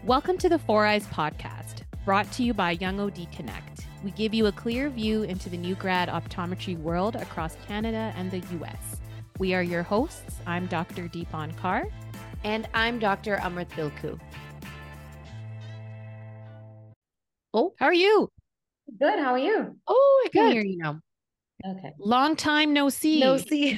Welcome to the Four Eyes Podcast, brought to you by Young OD Connect. We give you a clear view into the new grad optometry world across Canada and the US. We are your hosts. I'm Dr. Deepan Kaur. And I'm Dr. Amrit Bilku. Oh, how are you? Good. How are you? Oh, I can Good. hear you now. Okay. Long time no see. No see.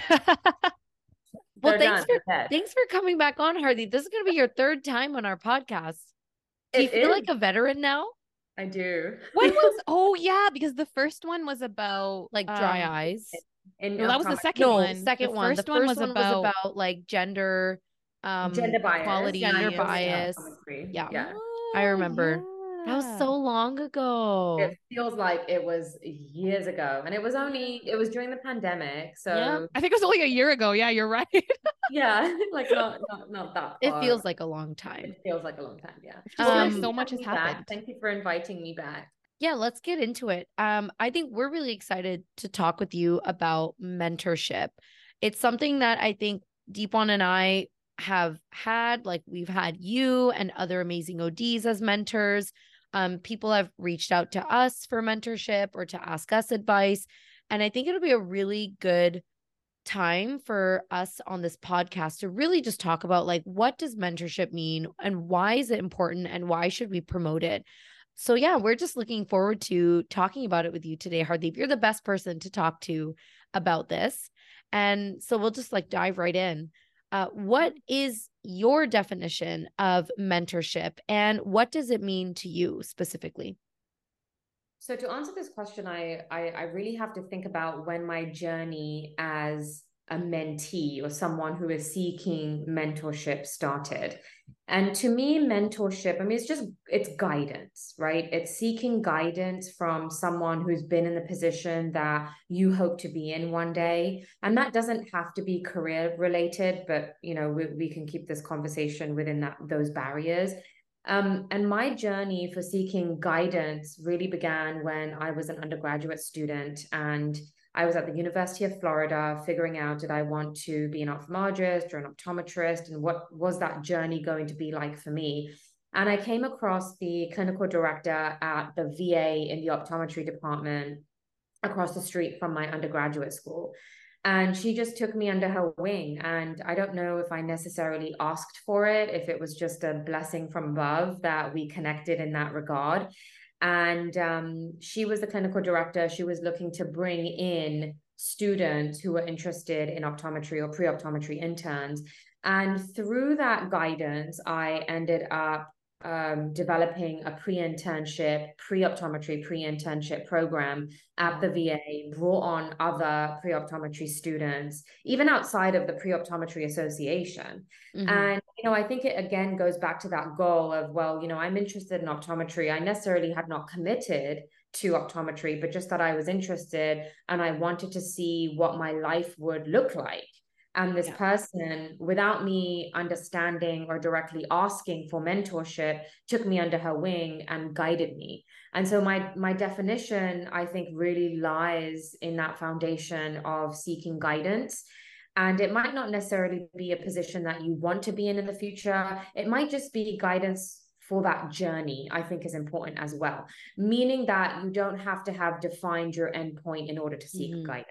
Well, thanks for coming back on, Hardeep. This is going to be your third time on our podcast. Do you feel like a veteran now? I do. Oh yeah, because the first one was about like dry eyes. No, that was the second one. Second one. The first one was about like gender bias, equality, gender bias. Yeah. I remember. Yeah. That was so long ago. It feels like it was years ago, and it was during the pandemic. So yeah. I think it was only a year ago. Yeah, you're right. Yeah, like not that far. It feels like a long time. It feels like a long time. Yeah. So much has happened. Back. Thank you for inviting me back. Yeah, let's get into it. I think we're really excited to talk with you about mentorship. It's something that I think Deepan and I have had. Like, we've had you and other amazing ODs as mentors. People have reached out to us for mentorship or to ask us advice. And I think it'll be a really good time for us on this podcast to really just talk about, like, what does mentorship mean and why is it important and why should we promote it? So yeah, we're just looking forward to talking about it with you today, Hardeep. You're the best person to talk to about this. And so we'll just like dive right in. What is your definition of mentorship and what does it mean to you specifically? So to answer this question, I really have to think about when my journey as a mentee or someone who is seeking mentorship started. And to me, mentorship, I mean, it's guidance, right? It's seeking guidance from someone who's been in the position that you hope to be in one day. And that doesn't have to be career related, but, you know, we can keep this conversation within those barriers. And my journey for seeking guidance really began when I was an undergraduate student and I was at the University of Florida figuring out, did I want to be an ophthalmologist or an optometrist, and what was that journey going to be like for me? And I came across the clinical director at the VA in the optometry department across the street from my undergraduate school. And she just took me under her wing. And I don't know if I necessarily asked for it, if it was just a blessing from above that we connected in that regard. And she was the clinical director. She was looking to bring in students who were interested in optometry or pre-optometry interns. And through that guidance, I ended up developing a pre-optometry pre-internship program at the VA, brought on other pre-optometry students, even outside of the Pre-Optometry Association. Mm-hmm. And, you know, I think it again goes back to that goal of, well, you know, I'm interested in optometry. I necessarily had not committed to optometry, but just that I was interested and I wanted to see what my life would look like. And this person, without me understanding or directly asking for mentorship, took me under her wing and guided me. And so my definition, I think, really lies in that foundation of seeking guidance. And it might not necessarily be a position that you want to be in the future. It might just be guidance for that journey, I think, is important as well. Meaning that you don't have to have defined your endpoint in order to seek guidance.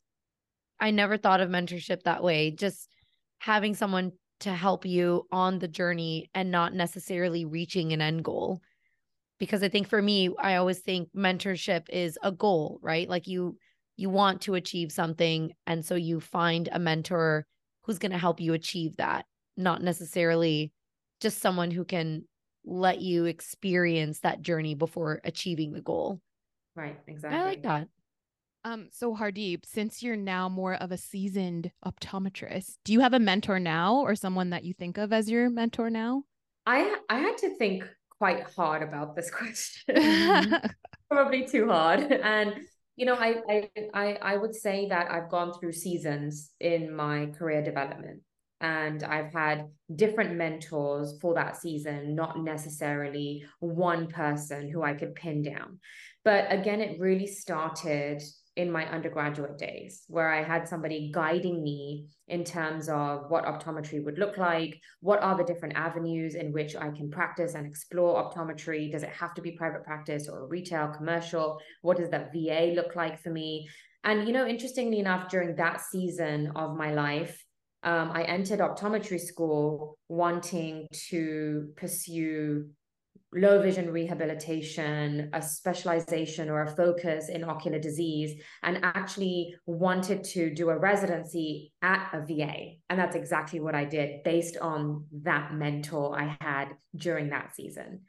I never thought of mentorship that way. Just having someone to help you on the journey and not necessarily reaching an end goal. Because I think for me, I always think mentorship is a goal, right? Like you want to achieve something. And so you find a mentor who's going to help you achieve that, not necessarily just someone who can let you experience that journey before achieving the goal. Right. Exactly. I like that. So Hardeep, since you're now more of a seasoned optometrist, do you have a mentor now or someone that you think of as your mentor now? I had to think quite hard about this question. Probably too hard. And, you know, I would say that I've gone through seasons in my career development. And I've had different mentors for that season, not necessarily one person who I could pin down. But again, it really started in my undergraduate days, where I had somebody guiding me in terms of what optometry would look like, what are the different avenues in which I can practice and explore optometry. Does it have to be private practice or retail, commercial? What does that VA look like for me? And, interestingly enough, during that season of my life, I entered optometry school wanting to pursue low vision rehabilitation, a specialization or a focus in ocular disease, and actually wanted to do a residency at a VA. And that's exactly what I did based on that mentor I had during that season.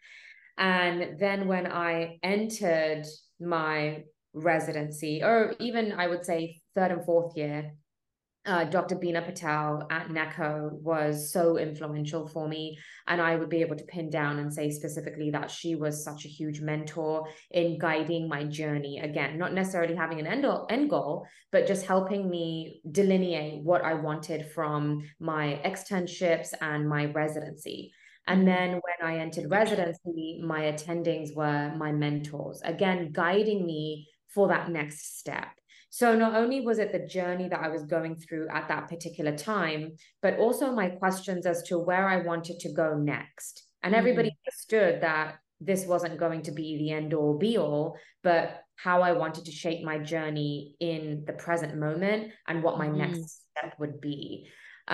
And then when I entered my residency, or even I would say third and fourth year, Dr. Beena Patel at NECO was so influential for me. And I would be able to pin down and say specifically that she was such a huge mentor in guiding my journey. Again, not necessarily having an end goal, but just helping me delineate what I wanted from my externships and my residency. And then when I entered residency, my attendings were my mentors, again, guiding me for that next step. So not only was it the journey that I was going through at that particular time, but also my questions as to where I wanted to go next. And everybody understood that this wasn't going to be the end all be all, but how I wanted to shape my journey in the present moment and what my next step would be.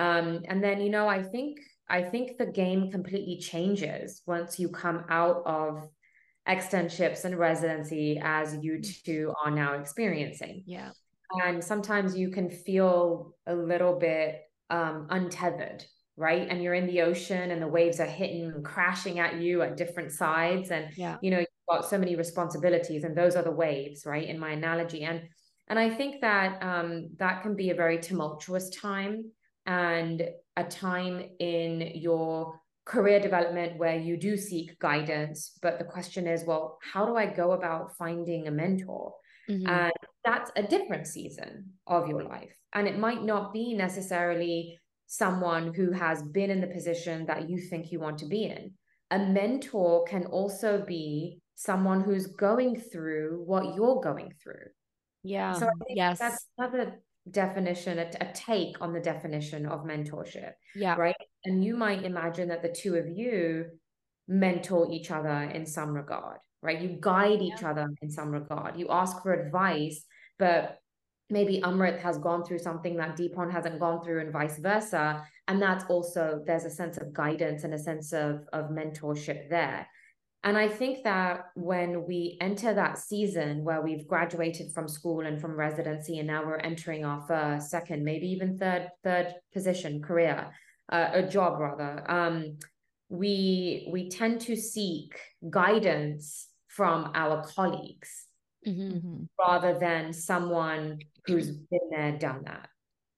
And then, I think the game completely changes once you come out of externships and residency, as you two are now experiencing. Yeah. And sometimes you can feel a little bit untethered, right? And you're in the ocean and the waves are hitting and crashing at you at different sides. And, you've got so many responsibilities, and those are the waves, right? In my analogy. And I think that that can be a very tumultuous time, and a time in your career development where you do seek guidance. But the question is, well, how do I go about finding a mentor? And that's a different season of your life. And it might not be necessarily someone who has been in the position that you think you want to be in. A mentor can also be someone who's going through what you're going through. Yeah. So I think that's another definition, a take on the definition of mentorship. Yeah. Right. And you might imagine that the two of you mentor each other in some regard, right? You guide each other in some regard. You ask for advice, but maybe Amrit has gone through something that Deepan hasn't gone through, and vice versa. And that's also, there's a sense of guidance and a sense of mentorship there. And I think that when we enter that season where we've graduated from school and from residency, and now we're entering our first, second, maybe even third position, career, a job rather, we tend to seek guidance from our colleagues rather than someone who's been there, done that.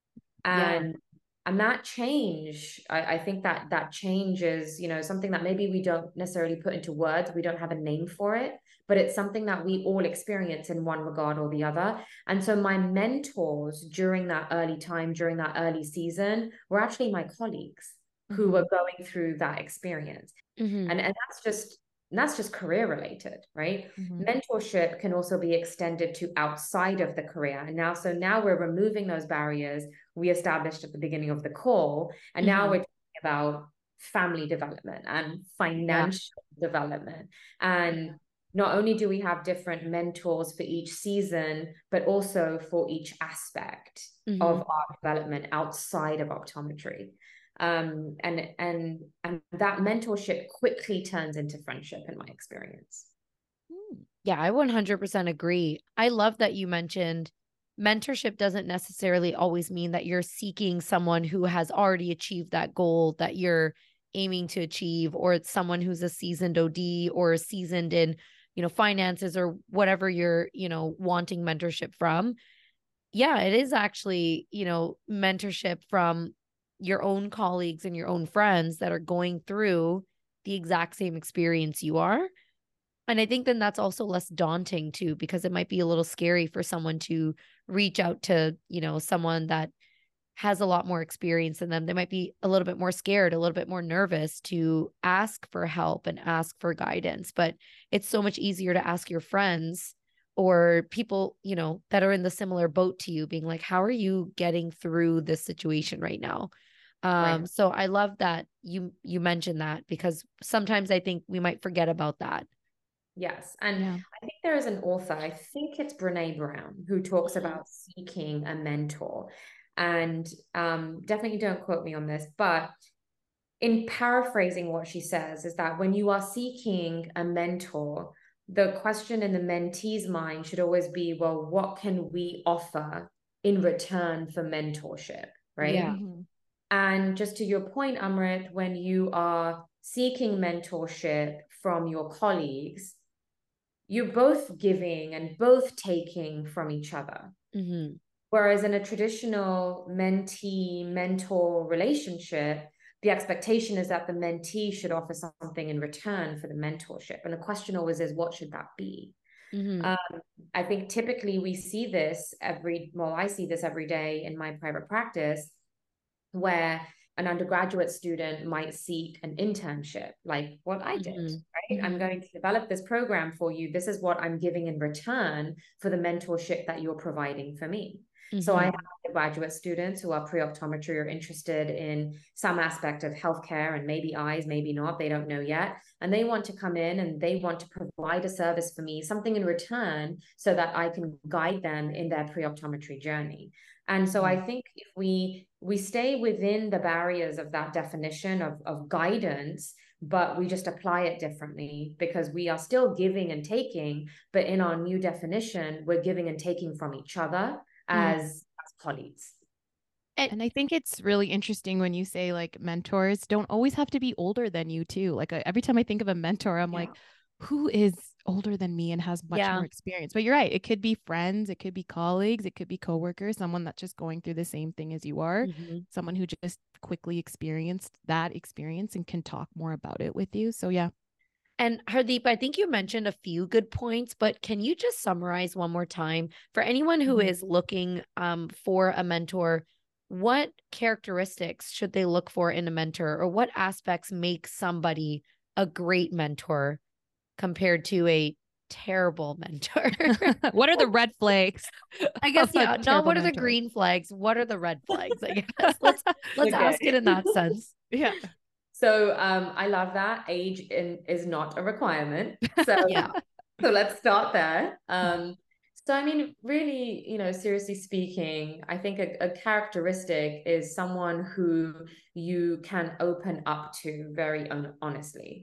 And that change, I think that change is, something that maybe we don't necessarily put into words. We don't have a name for it, but it's something that we all experience in one regard or the other. And so my mentors during that early time, during that early season, were actually my colleagues who were going through that experience. And that's just career related, right? Mentorship can also be extended to outside of the career. And now we're removing those barriers we established at the beginning of the call. And now we're talking about family development and financial development. And not only do we have different mentors for each season, but also for each aspect of our development outside of optometry. And that mentorship quickly turns into friendship in my experience. Yeah, I 100% agree. I love that you mentioned mentorship doesn't necessarily always mean that you're seeking someone who has already achieved that goal that you're aiming to achieve, or it's someone who's a seasoned OD or seasoned in, finances or whatever you're, wanting mentorship from. Yeah, it is actually, mentorship from your own colleagues and your own friends that are going through the exact same experience you are. And I think then that's also less daunting too, because it might be a little scary for someone to reach out to, someone that has a lot more experience than them. They might be a little bit more scared, a little bit more nervous to ask for help and ask for guidance. But it's so much easier to ask your friends or people, you know, that are in the similar boat to you, being like, how are you getting through this situation right now? Right. So I love that you mentioned that, because sometimes I think we might forget about that. Yes. And Yeah. I think there is an author, I think it's Brene Brown, who talks about seeking a mentor. And definitely don't quote me on this, but in paraphrasing what she says is that when you are seeking a mentor, the question in the mentee's mind should always be, well, what can we offer in return for mentorship, Yeah. right? Mhm. And just to your point, Amrit, when you are seeking mentorship from your colleagues, you're both giving and both taking from each other. Mm-hmm. Whereas in a traditional mentee-mentor relationship, the expectation is that the mentee should offer something in return for the mentorship. And the question always is, what should that be? Mm-hmm. I think typically we see this I see this every day in my private practice, where an undergraduate student might seek an internship, like what I did, right? I'm going to develop this program for you. This is what I'm giving in return for the mentorship that you're providing for me. So I have graduate students who are pre-optometry or interested in some aspect of healthcare and maybe eyes, maybe not, they don't know yet. And they want to come in and they want to provide a service for me, something in return so that I can guide them in their pre-optometry journey. And so I think if we stay within the barriers of that definition of guidance, but we just apply it differently because we are still giving and taking, but in our new definition, we're giving and taking from each other as colleagues. And I think it's really interesting when you say like mentors don't always have to be older than you too. Like every time I think of a mentor, I'm like, who is older than me and has much more experience? But you're right. It could be friends, it could be colleagues, it could be coworkers, someone that's just going through the same thing as you are, someone who just quickly experienced that experience and can talk more about it with you. So yeah. And Hardeep, I think you mentioned a few good points, but can you just summarize one more time for anyone who is looking for a mentor? What characteristics should they look for in a mentor, or what aspects make somebody a great mentor compared to a terrible mentor? What are the red flags? I guess, yeah, not what are the mentor? green flags, what are the red flags? I guess let's Okay. ask it in that sense. Yeah. So I love that age is not a requirement. So Yeah. so let's start there. So I mean, really, seriously speaking, I think a characteristic is someone who you can open up to very honestly,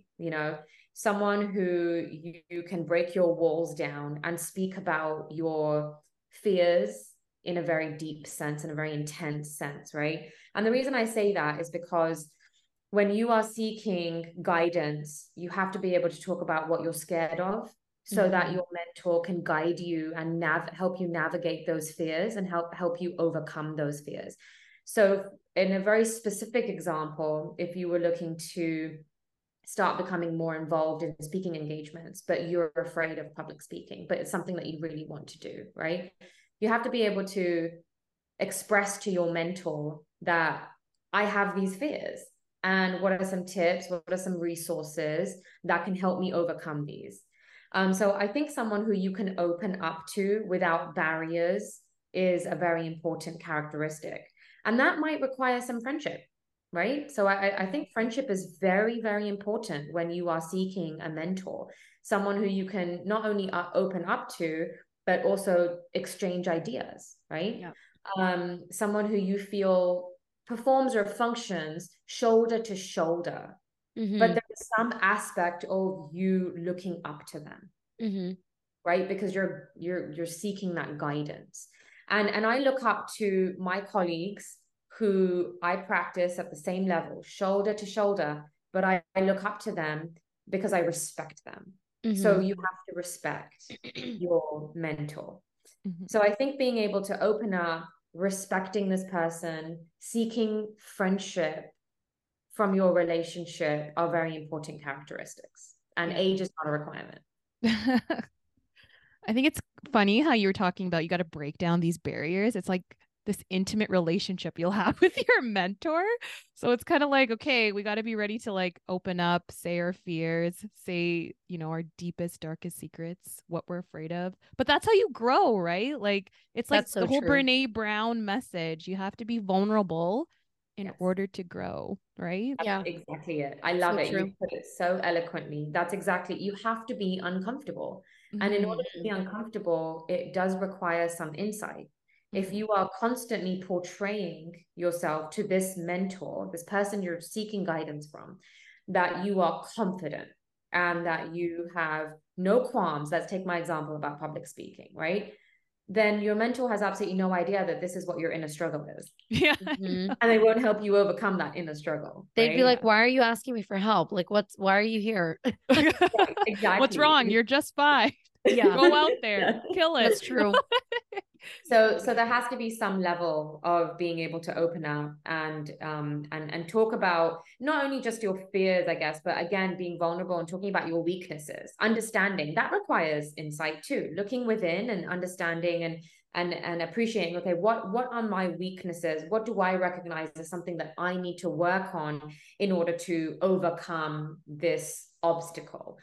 someone who you can break your walls down and speak about your fears in a very deep sense, in a very intense sense, right? And the reason I say that is because when you are seeking guidance, you have to be able to talk about what you're scared of so that your mentor can guide you and help you navigate those fears and help you overcome those fears. So in a very specific example, if you were looking to start becoming more involved in speaking engagements, but you're afraid of public speaking, but it's something that you really want to do, right? You have to be able to express to your mentor that I have these fears. And what are some tips? What are some resources that can help me overcome these? So I think someone who you can open up to without barriers is a very important characteristic. And that might require some friendship, right? So I think friendship is very, very important when you are seeking a mentor, someone who you can not only open up to, but also exchange ideas, right? Yeah. Someone who you feel performs or functions shoulder to shoulder, but there's some aspect of you looking up to them, right? Because you're seeking that guidance. And I look up to my colleagues who I practice at the same level, shoulder to shoulder, but I look up to them because I respect them. So you have to respect your mentor. So I think being able to open up, respecting this person, seeking friendship from your relationship are very important characteristics. And age is not a requirement. I think it's funny how you were talking about you got to break down these barriers. It's like this intimate relationship you'll have with your mentor. So it's kind of like, okay, we got to be ready to like open up, say our fears, say, you know, our deepest, darkest secrets, what we're afraid of. But that's how you grow, right? Like it's like That's so the whole true. Brene Brown message. You have to be vulnerable in order to grow, right? Yeah. That's exactly it. I love So it. true. You put it so eloquently. That's exactly, you have to be uncomfortable. And in order to be uncomfortable, it does require some insight. If you are constantly portraying yourself to this mentor, this person you're seeking guidance from, that you are confident and that you have no qualms, let's take my example about public speaking, right? Then your mentor has absolutely no idea that this is what your inner struggle is. Yeah. Mhm. And they won't help you overcome that inner struggle. They'd be right? like, why are you asking me for help? Like, why are you here? Exactly. What's wrong? You're just fine. Yeah. Go out there, kill it. That's true. So there has to be some level of being able to open up and talk about not only just your fears, I guess, but again, being vulnerable and talking about your weaknesses. Understanding that requires insight too, looking within and understanding and appreciating, okay, what are my weaknesses? What do I recognize as something that I need to work on in order to overcome this obstacle?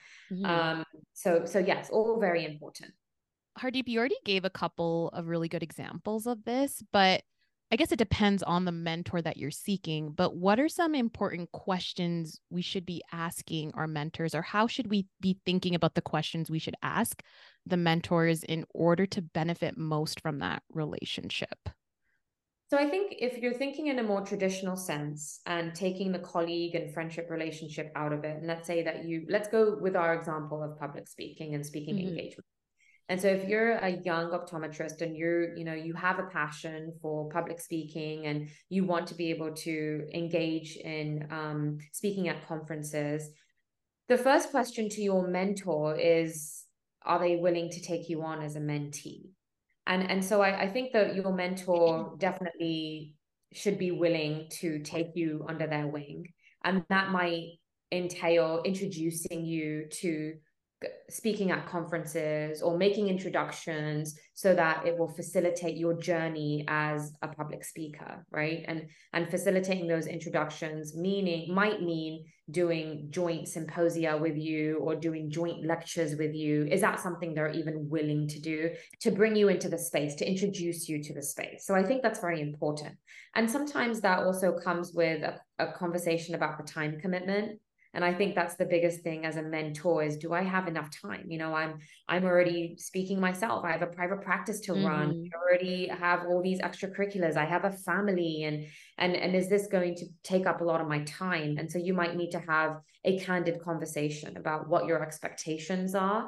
So yes, all very important. Hardeep, you already gave a couple of really good examples of this, but I guess it depends on the mentor that you're seeking. But what are some important questions we should be asking our mentors, or how should we be thinking about the questions we should ask the mentors in order to benefit most from that relationship? So I think if you're thinking in a more traditional sense and taking the colleague and friendship relationship out of it, and let's go with our example of public speaking and speaking engagement. And so if you're a young optometrist and you have a passion for public speaking and you want to be able to engage in speaking at conferences, the first question to your mentor is, are they willing to take you on as a mentee? And so I think that your mentor definitely should be willing to take you under their wing. And that might entail introducing you to speaking at conferences or making introductions so that it will facilitate your journey as a public speaker, right? And facilitating those introductions might mean doing joint symposia with you or doing joint lectures with you. Is that something they're even willing to do, to bring you into the space, to introduce you to the space? So I think that's very important. And sometimes that also comes with a conversation about the time commitment. And I think that's the biggest thing as a mentor is, do I have enough time? I'm already speaking myself. I have a private practice to run. I already have all these extracurriculars. I have a family, and is this going to take up a lot of my time? And so you might need to have a candid conversation about what your expectations are.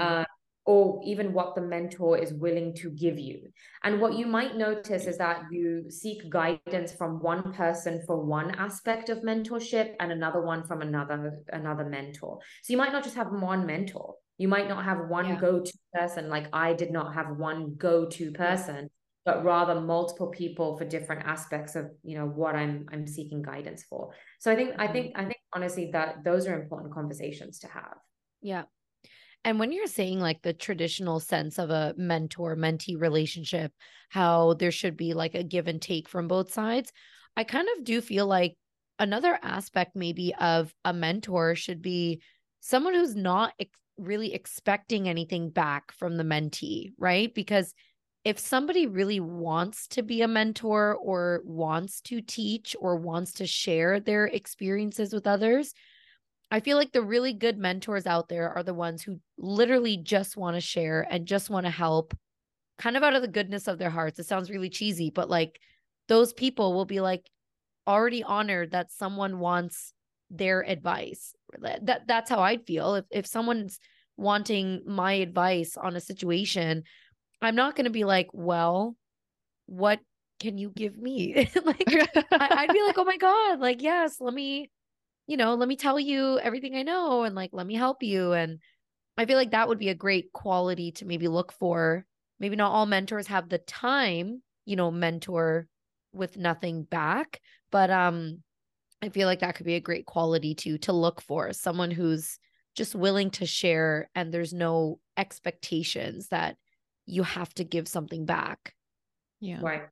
Or even what the mentor is willing to give you. And what you might notice is that you seek guidance from one person for one aspect of mentorship and another one from another mentor. So you might not just have one mentor. You might not have one go-to person. Like I did not have one go-to person, but rather multiple people for different aspects of what I'm seeking guidance for. So I think honestly that those are important conversations to have. Yeah. And when you're saying like the traditional sense of a mentor-mentee relationship, how there should be like a give and take from both sides, I kind of do feel like another aspect maybe of a mentor should be someone who's not really expecting anything back from the mentee, right? Because if somebody really wants to be a mentor or wants to teach or wants to share their experiences with others, I feel like the really good mentors out there are the ones who literally just want to share and just want to help kind of out of the goodness of their hearts. It sounds really cheesy, but like those people will be like already honored that someone wants their advice. That's how I'd feel. If someone's wanting my advice on a situation, I'm not going to be like, well, what can you give me? Like I'd be like, oh my God, like, yes, let me tell you everything I know and like, let me help you. And I feel like that would be a great quality to maybe look for. Maybe not all mentors have the time, mentor with nothing back, but I feel like that could be a great quality to look for, someone who's just willing to share and there's no expectations that you have to give something back. Yeah. Right.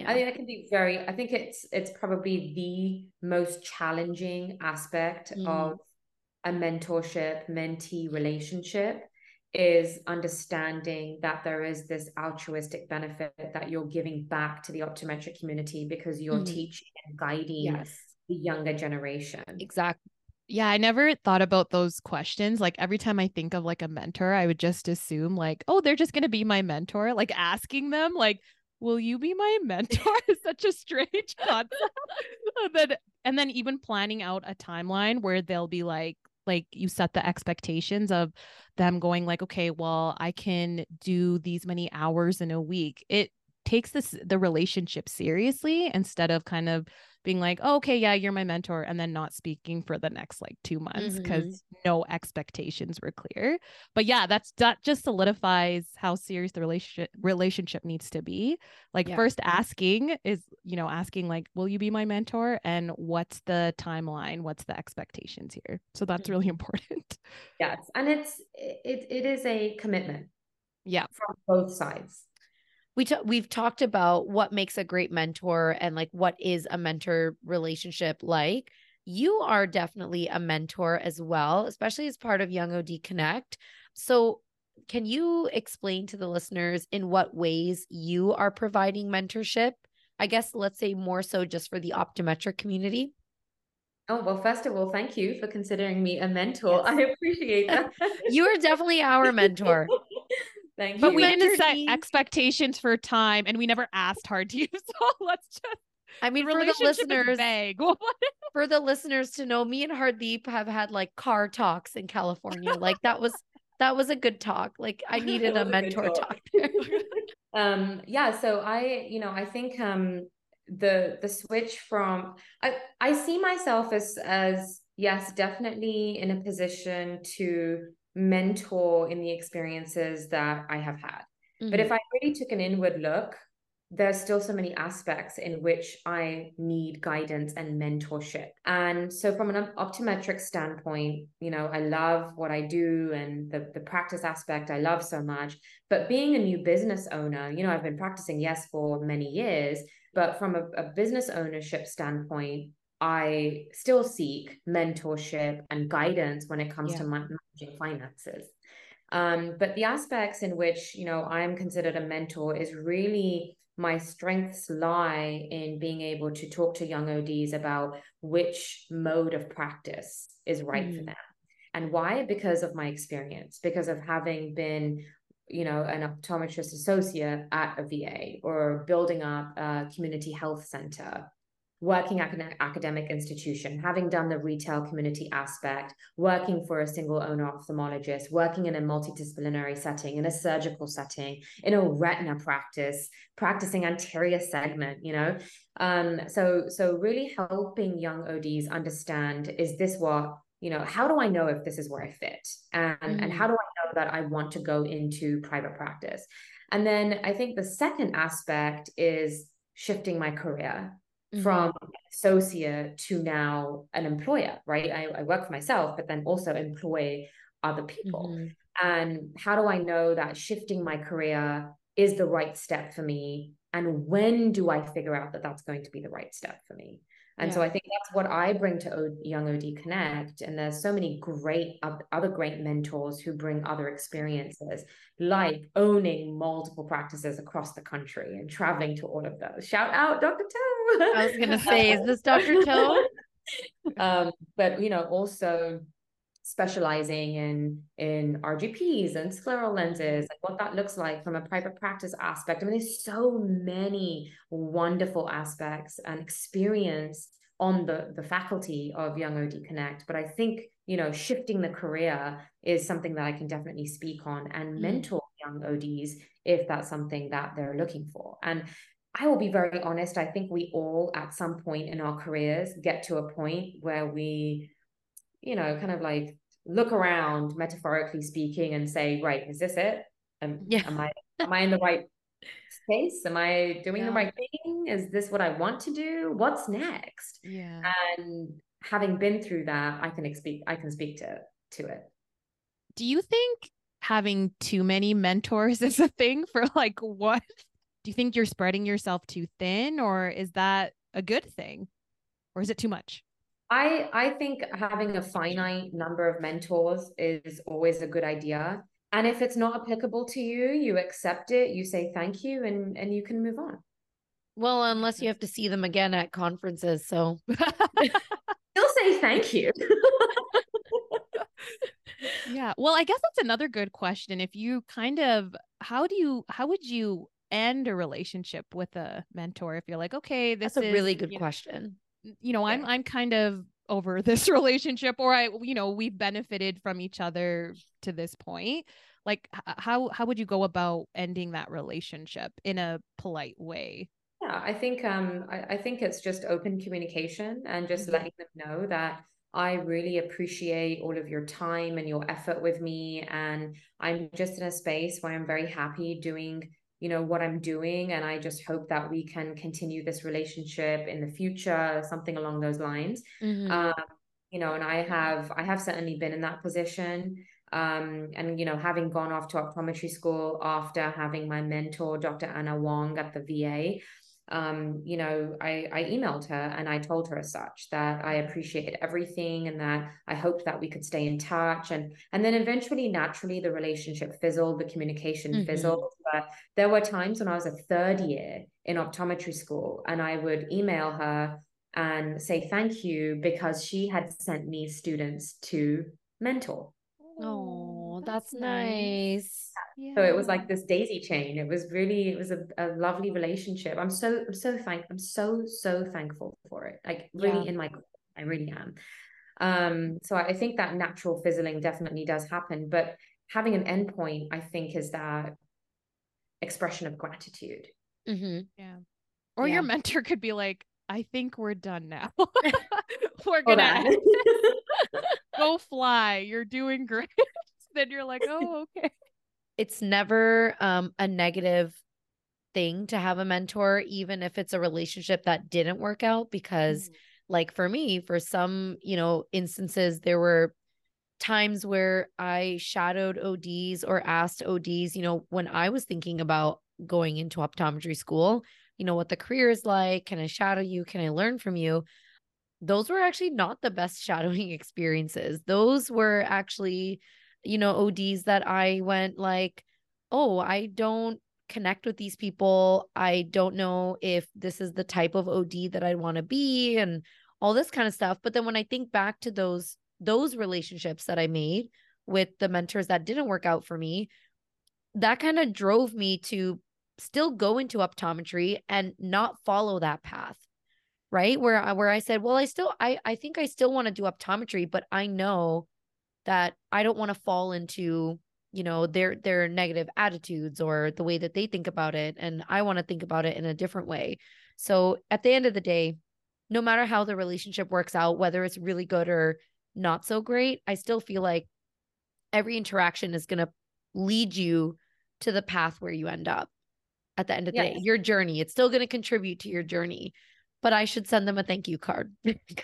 I think that can be I think it's probably the most challenging aspect of a mentorship mentee relationship, is understanding that there is this altruistic benefit that you're giving back to the optometric community because you're teaching and guiding the younger generation. Exactly. Yeah, I never thought about those questions. Like every time I think of like a mentor, I would just assume like, oh, they're just going to be my mentor. Like asking them like, will you be my mentor is such a strange concept. And then even planning out a timeline where they'll be like you set the expectations of them going like, okay, well, I can do these many hours in a week. It takes the relationship seriously instead of kind of being like, oh, okay, yeah, you're my mentor, and then not speaking for the next like 2 months because no expectations were clear. But yeah, that just solidifies how serious the relationship needs to be. Like first asking is, asking like, will you be my mentor? And what's the timeline? What's the expectations here? So that's really important. Yes. And it is a commitment. Yeah. From both sides. We've talked about what makes a great mentor and like what is a mentor relationship like. You are definitely a mentor as well, especially as part of Young OD Connect. So can you explain to the listeners in what ways you are providing mentorship? I guess let's say more so just for the optometric community. Oh, well, first of all, thank you for considering me a mentor. Yes. I appreciate that. You are definitely our mentor. Thank you. But we didn't set expectations for time and we never asked hard to use. So let's just, I mean, for the listeners, for the listeners to know, me and Hardeep have had like car talks in California. Like that was a good talk. Like I needed a mentor talk. Yeah. So I think the switch from I see myself as yes, definitely in a position to mentor in the experiences that I have had. But if I really took an inward look, there's still so many aspects in which I need guidance and mentorship. And so from an optometric standpoint, I love what I do and the practice aspect I love so much. But being a new business owner, I've been practicing, yes, for many years, but from a business ownership standpoint, I still seek mentorship and guidance when it comes to managing finances. But the aspects in which, I'm considered a mentor is really my strengths lie in being able to talk to young ODs about which mode of practice is right for them. And why? Because of my experience, because of having been an optometrist associate at a VA or building up a community health center, working at an academic institution, having done the retail community aspect, working for a single owner ophthalmologist, working in a multidisciplinary setting, in a surgical setting, in a retina practice, practicing anterior segment, So really helping young ODs understand, is this what, how do I know if this is where I fit? And how do I know that I want to go into private practice? And then I think the second aspect is shifting my career from associate to now an employer, right? I work for myself, but then also employ other people. And how do I know that shifting my career is the right step for me? And when do I figure out that that's going to be the right step for me? And so I think that's what I bring to Young OD Connect. And there's so many great other great mentors who bring other experiences, like owning multiple practices across the country and traveling to all of those. Shout out Dr. Toe. I was going to say, is this Dr. Toe? But, also specializing in RGPs and scleral lenses, like what that looks like from a private practice aspect. I mean, there's so many wonderful aspects and experience on the faculty of Young OD Connect. But I think, shifting the career is something that I can definitely speak on and mentor young ODs if that's something that they're looking for. And I will be very honest, I think we all at some point in our careers get to a point where we kind of like look around, metaphorically speaking, and say, right, is this it? Am I in the right space? Am I doing the right thing? Is this what I want to do? What's next? Yeah. And having been through that, I can speak to it. Do you think having too many mentors is a thing for like what do you think you're spreading yourself too thin, or is that a good thing, or is it too much? I think having a finite number of mentors is always a good idea. And if it's not applicable to you, you accept it, you say thank you, and you can move on. Well, unless you have to see them again at conferences. So Still say thank you. Yeah. Well, I guess that's another good question. If you kind of, how would you end a relationship with a mentor if you're like, okay, this that's a is, really good question. I'm kind of over this relationship, or we've benefited from each other to this point. Like, how would you go about ending that relationship in a polite way? Yeah, I think it's just open communication and just Mhm. letting them know that I really appreciate all of your time and your effort with me. And I'm just in a space where I'm very happy doing, what I'm doing. And I just hope that we can continue this relationship in the future, something along those lines. Mm-hmm. Um, and I have certainly been in that position. And having gone off to optometry school after having my mentor, Dr. Anna Wong at the VA, I emailed her and I told her as such that I appreciated everything and that I hoped that we could stay in touch. And then eventually, naturally, the relationship fizzled, the communication fizzled. But there were times when I was a third year in optometry school and I would email her and say thank you because she had sent me students to mentor. Oh, that's nice. So it was Yeah. like this daisy chain. It was a lovely relationship. I'm so thankful for it. Like Yeah. really in my core, I really am. So I think that natural fizzling definitely does happen, but having an endpoint, I think, is that expression of gratitude. Mm-hmm. Yeah. Or Yeah. your mentor could be like, I think we're done now. We're Hold gonna on. go fly. You're doing great. Then you're like, oh, okay. It's never a negative thing to have a mentor, even if it's a relationship that didn't work out, because like for me, for some, instances, there were times where I shadowed ODs or asked ODs, when I was thinking about going into optometry school, what the career is like. Can I shadow you? Can I learn from you? Those were actually not the best shadowing experiences. Those were actually, ODs that I went like, oh, I don't connect with these people. I don't know if this is the type of OD that I want to be and all this kind of stuff. But then when I think back to those relationships that I made with the mentors that didn't work out for me, that kind of drove me to still go into optometry and not follow that path, right? Where I said, well, I think I still want to do optometry, but I know that I don't want to fall into, their negative attitudes or the way that they think about it, and I want to think about it in a different way. So at the end of the day, no matter how the relationship works out, whether it's really good or not so great, I still feel like every interaction is going to lead you to the path where you end up at the end of the day. Yes. Your journey, it's still going to contribute to your journey, but I should send them a thank you card.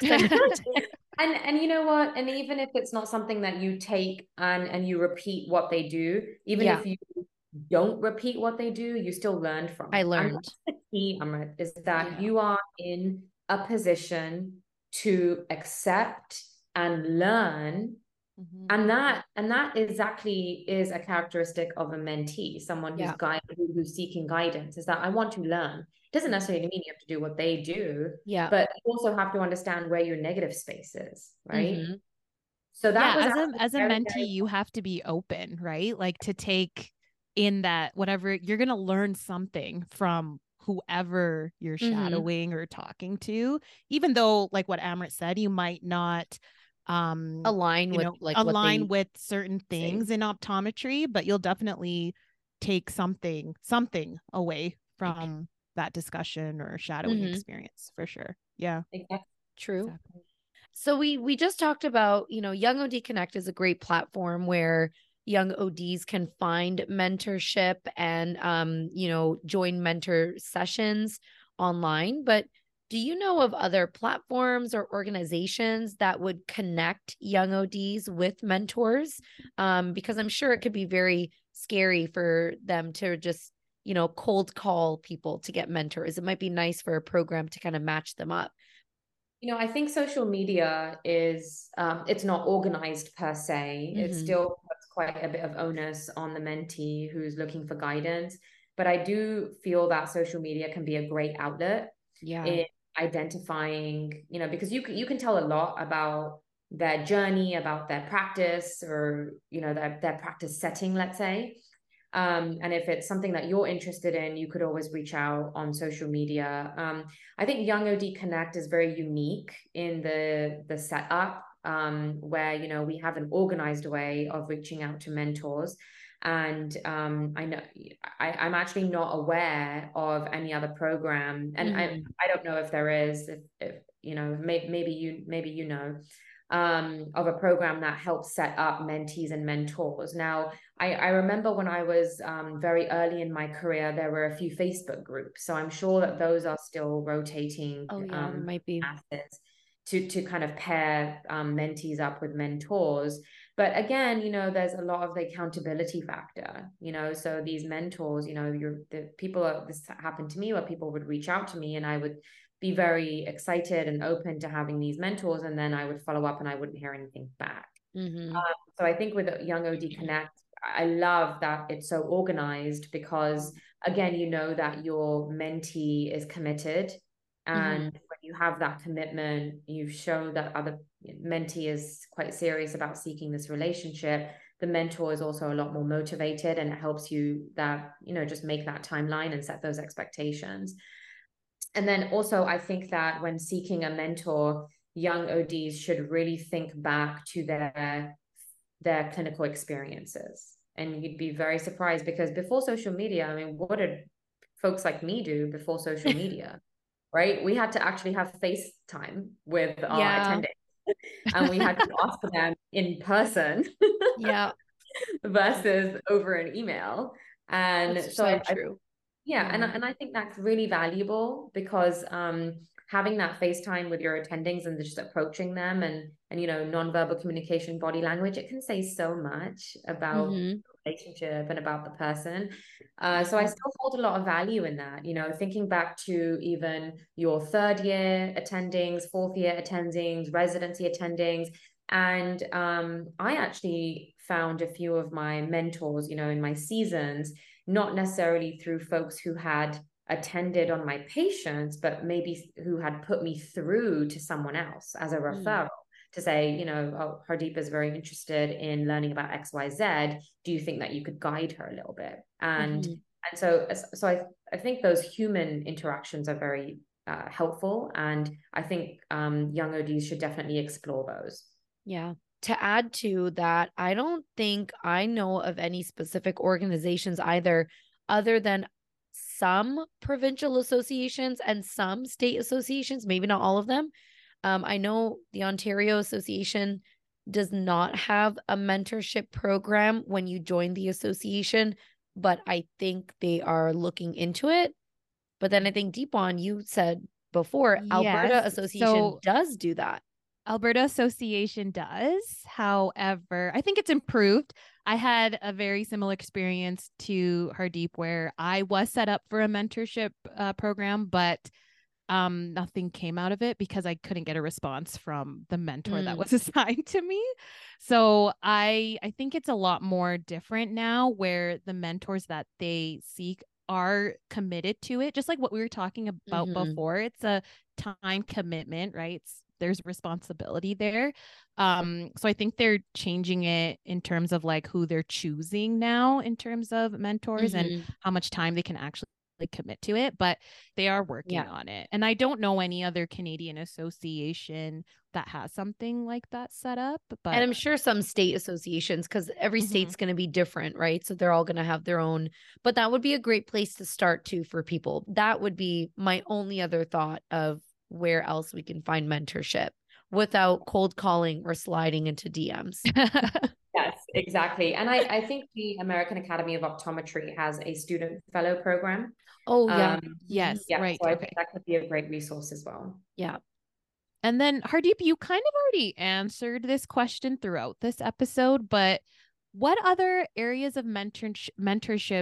And you know what? And even if it's not something that you take and you repeat what they do, even Yeah, if you don't repeat what they do, you still learn from I it. And learned. that's the key, Amrit, is that Yeah. you are in a position to accept and learn. Mhm. And that exactly is a characteristic of a mentee, someone Yeah. who's seeking guidance, is that I want to learn. It doesn't necessarily mean you have to do what they do, Yeah. but you also have to understand where your negative space is, right? Mm-hmm. So that Yeah, was actually as a very, mentee, very you have to be open, right? Like to take in that whatever you're going to learn something from whoever you're Mm-hmm. shadowing or talking to, even though like what Amrit said, you might not Align with like what align they with certain say. things in optometry, but you'll definitely take something away from that discussion or shadowing Mm-hmm. experience for sure. Yeah. exactly. True. Exactly. So we just talked about, Young OD Connect is a great platform where young ODs can find mentorship and join mentor sessions online. But do you know of other platforms or organizations that would connect young ODs with mentors? Because I'm sure it could be very scary for them to just, cold call people to get mentors. It might be nice for a program to kind of match them up. I think social media is, it's not organized per se. It still puts quite a bit of onus on the mentee who's looking for guidance. But I do feel that social media can be a great outlet in identifying, because you can tell a lot about their journey, about their practice, or, their practice setting, let's say. And if it's something that you're interested in, you could always reach out on social media. I think Young OD Connect is very unique in the setup, where we have an organized way of reaching out to mentors. And I know I'm actually not aware of any other program, and I don't know if there is. If maybe you know. Of a program that helps set up mentees and mentors. Now, I remember when I was very early in my career, there were a few Facebook groups. So I'm sure that those are still rotating. Oh, yeah, there might be. To kind of pair mentees up with mentors. But again, there's a lot of the accountability factor, so these mentors, this happened to me where people would reach out to me and I would be very excited and open to having these mentors. And then I would follow up and I wouldn't hear anything back. So I think with Young OD Connect, I love that it's so organized because, again, that your mentee is committed. And when you have that commitment, you show that other mentee is quite serious about seeking this relationship. The mentor is also a lot more motivated, and it helps you that, just make that timeline and set those expectations. And then also, I think that when seeking a mentor, young ODs should really think back to their clinical experiences. And you'd be very surprised because before social media, I mean, what did folks like me do before social media, right? We had to actually have FaceTime with our attendings, and we had to ask for them in person versus over an email. And that's so true. And I think that's really valuable because having that FaceTime with your attendings and just approaching them and nonverbal communication, body language, it can say so much about the relationship and about the person. So I still hold a lot of value in that, thinking back to even your third year attendings, fourth year attendings, residency attendings. And I actually found a few of my mentors, in my seasons, not necessarily through folks who had attended on my patients, but maybe who had put me through to someone else as a referral to say, oh, Hardeep is very interested in learning about XYZ. Do you think that you could guide her a little bit? And so I think those human interactions are very helpful. And I think young ODs should definitely explore those. Yeah. To add to that, I don't think I know of any specific organizations either, other than some provincial associations and some state associations, maybe not all of them. I know the Ontario Association does not have a mentorship program when you join the association, but I think they are looking into it. But then I think, Deepan, you said before, Alberta Association does do that. Alberta Association does. However, I think it's improved. I had a very similar experience to Hardeep where I was set up for a mentorship program, but nothing came out of it because I couldn't get a response from the mentor that was assigned to me. So I think it's a lot more different now where the mentors that they seek are committed to it, just like what we were talking about before. It's a time commitment, right? There's responsibility there. So I think they're changing it in terms of like who they're choosing now in terms of mentors and how much time they can actually commit to it, but they are working on it. And I don't know any other Canadian association that has something like that set up. But and I'm sure some state associations, because every state's going to be different, right? So they're all going to have their own, but that would be a great place to start too for people. That would be my only other thought of where else we can find mentorship without cold calling or sliding into DMs. Yes, exactly. And I think the American Academy of Optometry has a student fellow program. Oh, yeah. Yes, yeah, right. So I think that could be a great resource as well. Yeah. And then Hardeep, you kind of already answered this question throughout this episode, but what other areas of mentorship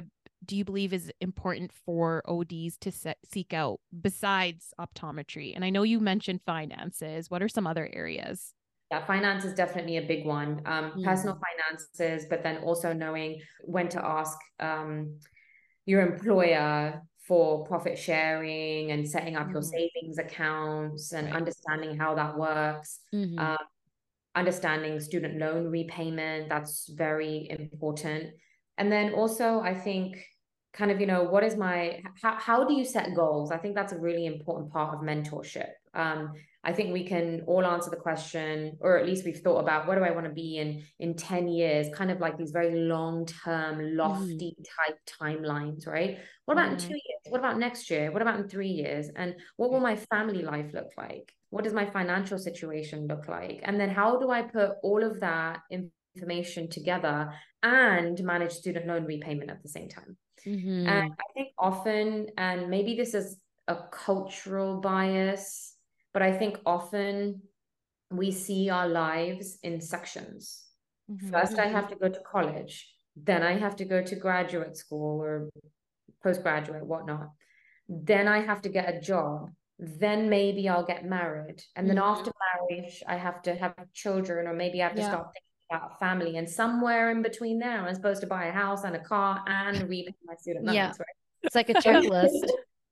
do you believe is important for ODs to seek out besides optometry? And I know you mentioned finances. What are some other areas? Yeah, finance is definitely a big one. Personal finances, but then also knowing when to ask your employer for profit sharing and setting up your savings accounts and understanding how that works. Understanding student loan repayment, that's very important. And then also, I think kind of, what is how do you set goals? I think that's a really important part of mentorship. I think we can all answer the question, or at least we've thought about, what do I want to be in 10 years? Kind of like these very long-term, lofty type timelines, right? What about in 2 years? What about next year? What about in 3 years? And what will my family life look like? What does my financial situation look like? And then how do I put all of that information together and manage student loan repayment at the same time? And I think often, and maybe this is a cultural bias, but I think often we see our lives in sections. First, I have to go to college. Then I have to go to graduate school or postgraduate, whatnot. Then I have to get a job. Then maybe I'll get married. And then after marriage, I have to have children, or maybe I have to start thinking about family. And somewhere in between there, I'm supposed to buy a house and a car and repay my student loans, right? It's like a checklist.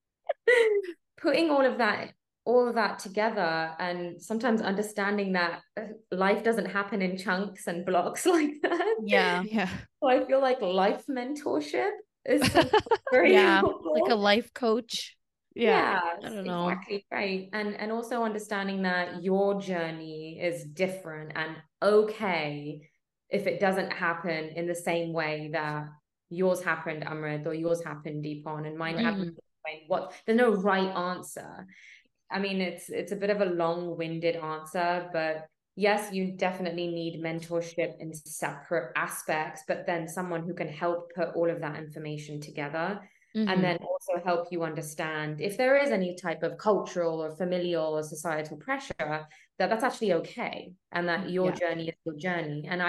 Putting all of that together, and sometimes understanding that life doesn't happen in chunks and blocks like that. Yeah. So I feel like life mentorship is very helpful. Like a life coach. Yeah, I don't know. Exactly right. And also understanding that your journey is different, and okay if it doesn't happen in the same way that yours happened, Amrit, or yours happened, Deepon, and mine happened. There's no right answer. I mean, it's a bit of a long-winded answer, but yes, you definitely need mentorship in separate aspects, but then someone who can help put all of that information together. And then also help you understand if there is any type of cultural or familial or societal pressure, that's actually okay, and that your journey is your journey. And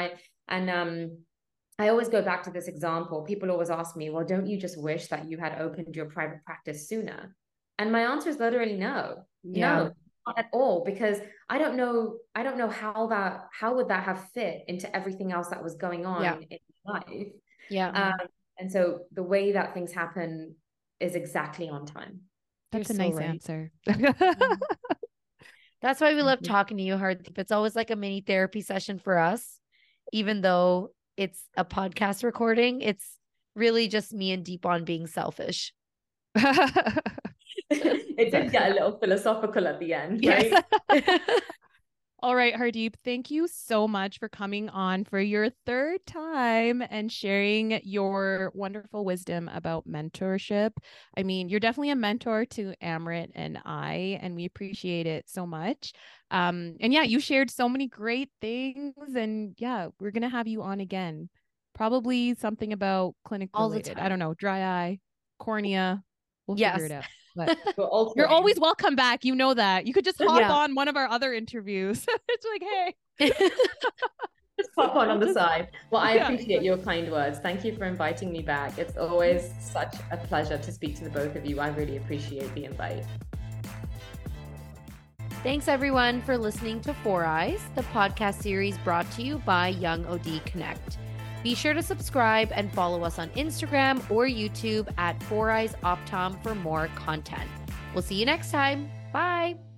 I always go back to this example. People always ask me, well, don't you just wish that you had opened your private practice sooner? And my answer is literally no. No, not at all, because I don't know how would that have fit into everything else that was going on in life. And so the way that things happen is exactly on time. That's a nice answer. That's why we love talking to you, Hardeep. It's always like a mini therapy session for us, even though it's a podcast recording. It's really just me and Deepon being selfish. It did get a little philosophical at the end, right? All right, Hardeep, thank you so much for coming on for your third time and sharing your wonderful wisdom about mentorship. I mean, you're definitely a mentor to Amrit and I, and we appreciate it so much. And yeah, you shared so many great things, and yeah, we're going to have you on again. Probably something about clinic related. I don't know, dry eye, cornea. We'll figure it out. But you're always welcome back. You know that. You could just hop on one of our other interviews. It's like, hey. Just pop on the side. Well, I appreciate your kind words. Thank you for inviting me back. It's always such a pleasure to speak to the both of you. I really appreciate the invite. Thanks, everyone, for listening to Four Eyes, the podcast series brought to you by Young OD Connect. Be sure to subscribe and follow us on Instagram or YouTube at 4 Eyes Optom for more content. We'll see you next time. Bye.